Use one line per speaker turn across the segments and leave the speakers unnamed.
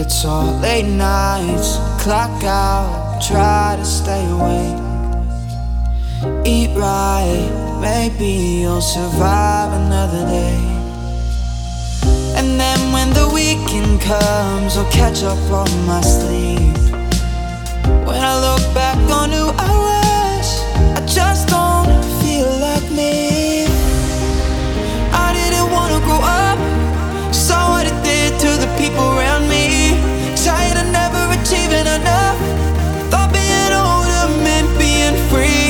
It's all late nights, clock out, try to stay awake. Eat right, maybe you'll survive another day. And then when the weekend comes, I'll catch up on my sleep. When I look back on who I was, I just don't feel like me. I didn't wanna grow up, saw what it did to the people around me. Tired of never achieving enough, thought being older meant being free.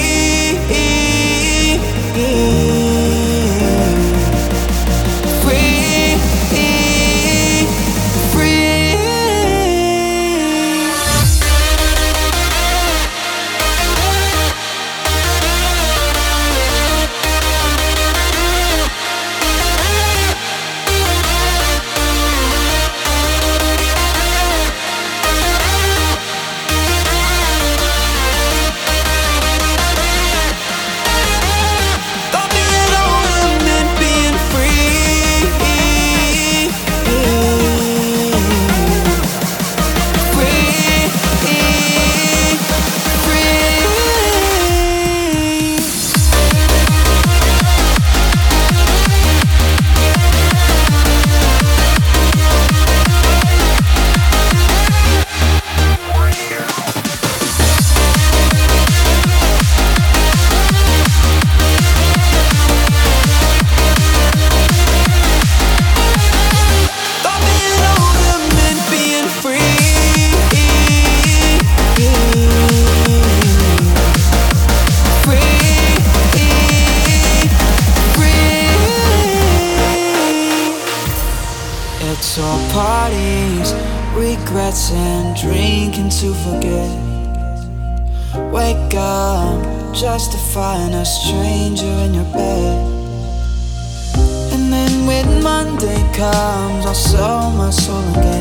It's all parties, regrets and drinking to forget. Wake up, justifying a stranger in your bed. And then when Monday comes, I'll sell my soul again.